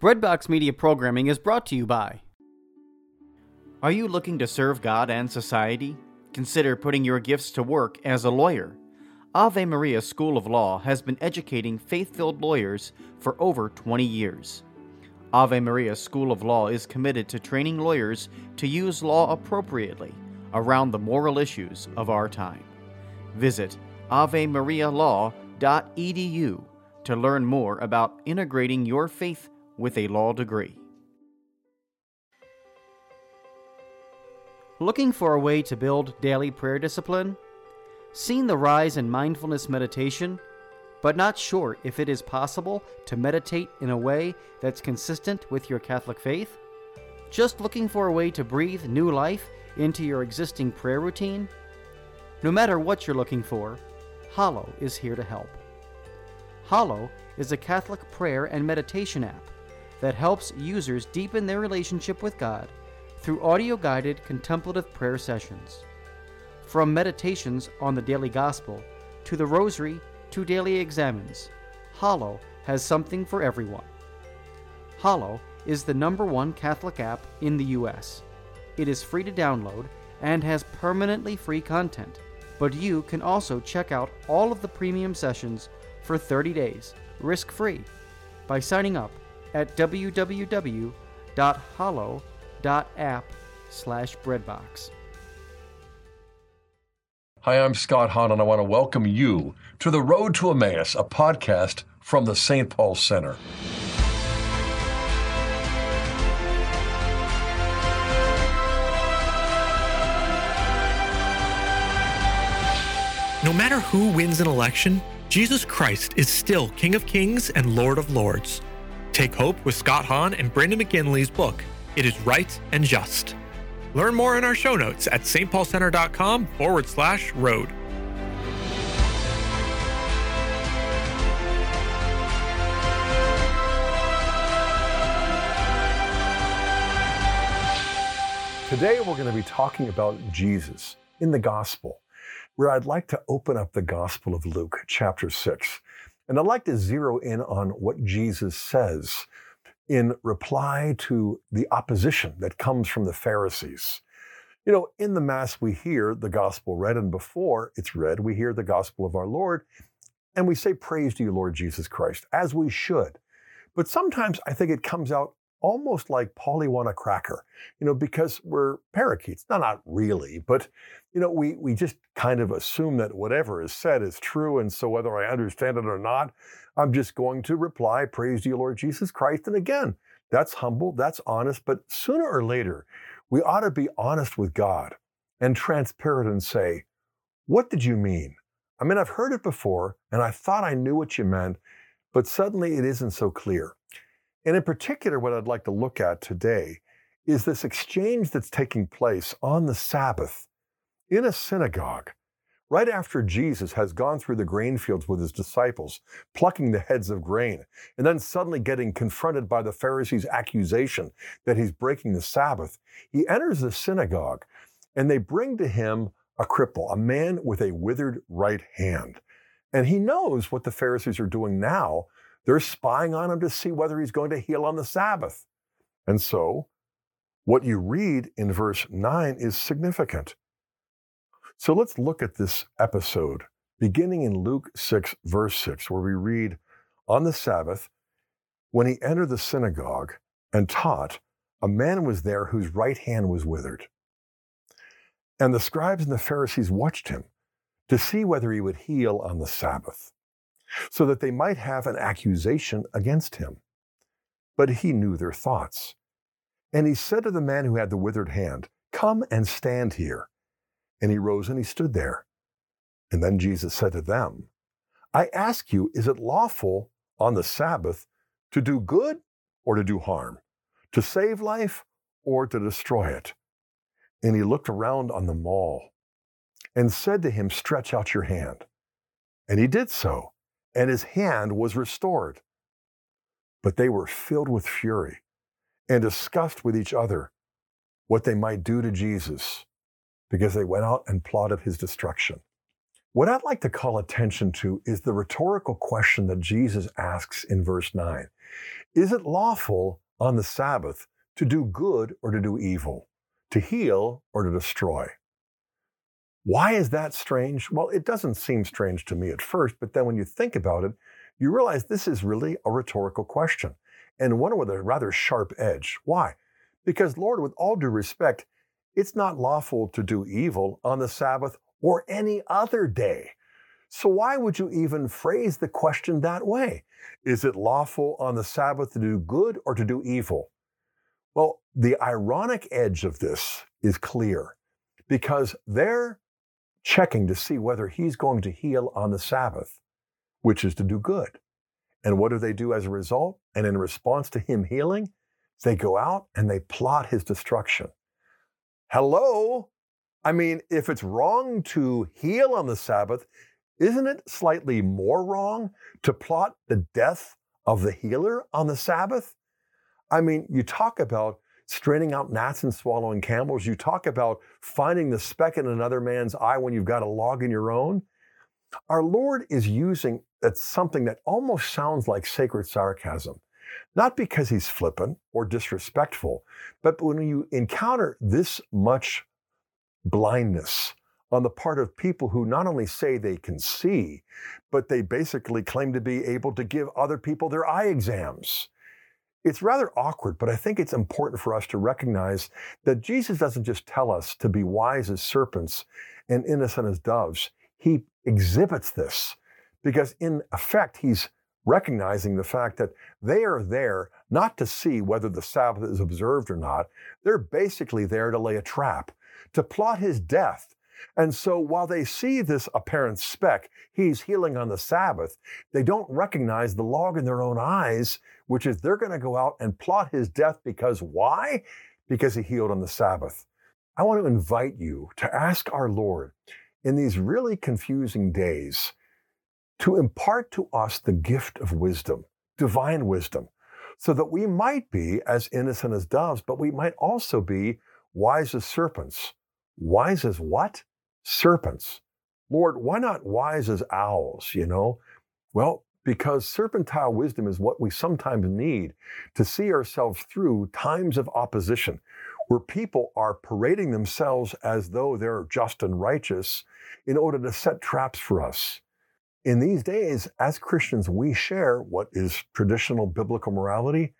Breadbox Media Programming is brought to you by... Are you looking to serve God and society? Consider putting your gifts to work as a lawyer. Ave Maria School of Law has been educating faith-filled lawyers for over 20 years. Ave Maria School of Law is committed to training lawyers to use law appropriately around the moral issues of our time. Visit avemarialaw.edu to learn more about integrating your faith with a law degree. Looking for a way to build daily prayer discipline? Seen the rise in mindfulness meditation, but not sure if it is possible to meditate in a way that's consistent with your Catholic faith? Just looking for a way to breathe new life into your existing prayer routine? No matter what you're looking for, Hallow is here to help. Hallow is a Catholic prayer and meditation app that helps users deepen their relationship with God through audio-guided contemplative prayer sessions. From meditations on the daily gospel to the rosary to daily examens, Hallow has something for everyone. Hallow is the #1 Catholic app in the U.S. It is free to download and has permanently free content, but you can also check out all of the premium sessions for 30 days, risk-free, by signing up at www.hallow.app/breadbox. Hi, I'm Scott Hahn, and I want to welcome you to The Road to Emmaus, a podcast from the St. Paul Center. No matter who wins an election, Jesus Christ is still King of Kings and Lord of Lords. Take hope with Scott Hahn and Brandon McGinley's book, It is Right and Just. Learn more in our show notes at stpaulcenter.com/road. Today we're going to be talking about Jesus in the Gospel, where I'd like to open up the Gospel of Luke, chapter 6. And I'd like to zero in on what Jesus says in reply to the opposition that comes from the Pharisees. You know, in the Mass, we hear the Gospel read, and before it's read, we hear the Gospel of our Lord, and we say, "Praise to you, Lord Jesus Christ," as we should. But sometimes I think it comes out almost like Pollyanna cracker, because we're parakeets. No, not really, but, we just kind of assume that whatever is said is true, and so whether I understand it or not, I'm just going to reply, "Praise to you, Lord Jesus Christ." And again, that's humble, that's honest, but sooner or later, we ought to be honest with God and transparent and say, "What did you mean? I mean, I've heard it before, and I thought I knew what you meant, but suddenly it isn't so clear." And in particular, what I'd like to look at today is this exchange that's taking place on the Sabbath in a synagogue, right after Jesus has gone through the grain fields with his disciples, plucking the heads of grain, and then suddenly getting confronted by the Pharisees' accusation that he's breaking the Sabbath. He enters the synagogue, and they bring to him a cripple, a man with a withered right hand. And he knows what the Pharisees are doing now. They're spying on him to see whether he's going to heal on the Sabbath. And so, what you read in verse 9 is significant. So let's look at this episode, beginning in Luke 6, verse 6, where we read, "On the Sabbath, when he entered the synagogue and taught, a man was there whose right hand was withered. And the scribes and the Pharisees watched him to see whether he would heal on the Sabbath, so that they might have an accusation against him. But he knew their thoughts. And he said to the man who had the withered hand, 'Come and stand here.' And he rose and he stood there. And then Jesus said to them, 'I ask you, is it lawful on the Sabbath to do good or to do harm, to save life or to destroy it?' And he looked around on them all and said to him, 'Stretch out your hand.' And he did so, and his hand was restored. But they were filled with fury and discussed with each other what they might do to Jesus, because they went out and plotted his destruction." What I'd like to call attention to is the rhetorical question that Jesus asks in verse 9. Is it lawful on the Sabbath to do good or to do evil, to heal or to destroy? Why is that strange? Well, it doesn't seem strange to me at first, but then when you think about it, you realize this is really a rhetorical question, and one with a rather sharp edge. Why? Because, Lord, with all due respect, it's not lawful to do evil on the Sabbath or any other day. So why would you even phrase the question that way? Is it lawful on the Sabbath to do good or to do evil? Well, the ironic edge of this is clear because they're checking to see whether he's going to heal on the Sabbath, which is to do good. And what do they do as a result? And in response to him healing, they go out and they plot his destruction. Hello? I mean, if it's wrong to heal on the Sabbath, isn't it slightly more wrong to plot the death of the healer on the Sabbath? I mean, you talk about straining out gnats and swallowing camels. You talk about finding the speck in another man's eye when you've got a log in your own. Our Lord is using something that almost sounds like sacred sarcasm, not because he's flippant or disrespectful, but when you encounter this much blindness on the part of people who not only say they can see, but they basically claim to be able to give other people their eye exams. It's rather awkward, but I think it's important for us to recognize that Jesus doesn't just tell us to be wise as serpents and innocent as doves. He exhibits this because in effect, he's recognizing the fact that they are there not to see whether the Sabbath is observed or not. They're basically there to lay a trap, to plot his death. And so while they see this apparent speck, he's healing on the Sabbath, they don't recognize the log in their own eyes, which is they're going to go out and plot his death because why? Because he healed on the Sabbath. I want to invite you to ask our Lord in these really confusing days to impart to us the gift of wisdom, divine wisdom, so that we might be as innocent as doves, but we might also be wise as serpents. Wise as what? Serpents. Lord, why not wise as owls, Well, because serpentine wisdom is what we sometimes need to see ourselves through times of opposition, where people are parading themselves as though they're just and righteous in order to set traps for us. In these days, as Christians, we share what is traditional biblical morality,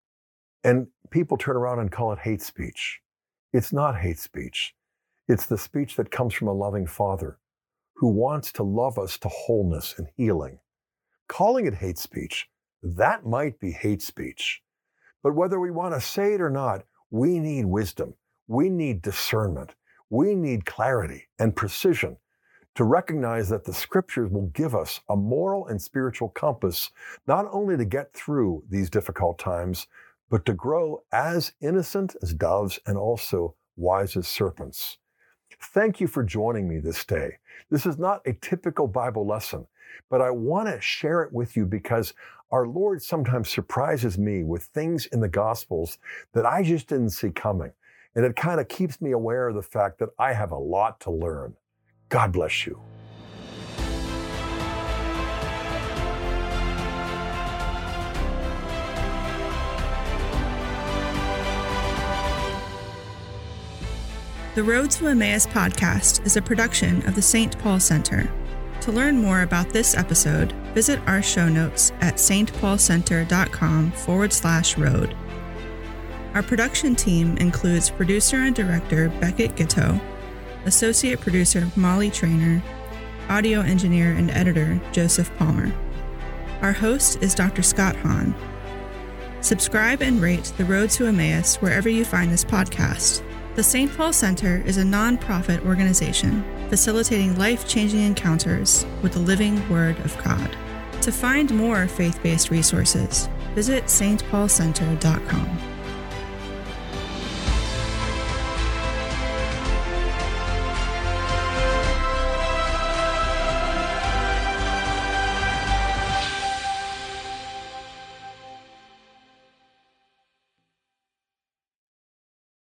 and people turn around and call it hate speech. It's not hate speech. It's the speech that comes from a loving Father who wants to love us to wholeness and healing. Calling it hate speech, that might be hate speech. But whether we want to say it or not, we need wisdom. We need discernment. We need clarity and precision to recognize that the Scriptures will give us a moral and spiritual compass, not only to get through these difficult times, but to grow as innocent as doves and also wise as serpents. Thank you for joining me this day. This is not a typical Bible lesson, but I want to share it with you because our Lord sometimes surprises me with things in the Gospels that I just didn't see coming. And it kind of keeps me aware of the fact that I have a lot to learn. God bless you. The Road to Emmaus podcast is a production of the St. Paul Center. To learn more about this episode, visit our show notes at stpaulcenter.com/road. Our production team includes producer and director Beckett Giteau, associate producer Molly Trainer, audio engineer and editor Joseph Palmer. Our host is Dr. Scott Hahn. Subscribe and rate The Road to Emmaus wherever you find this podcast. The St. Paul Center is a non-profit organization facilitating life-changing encounters with the living Word of God. To find more faith-based resources, visit stpaulcenter.com.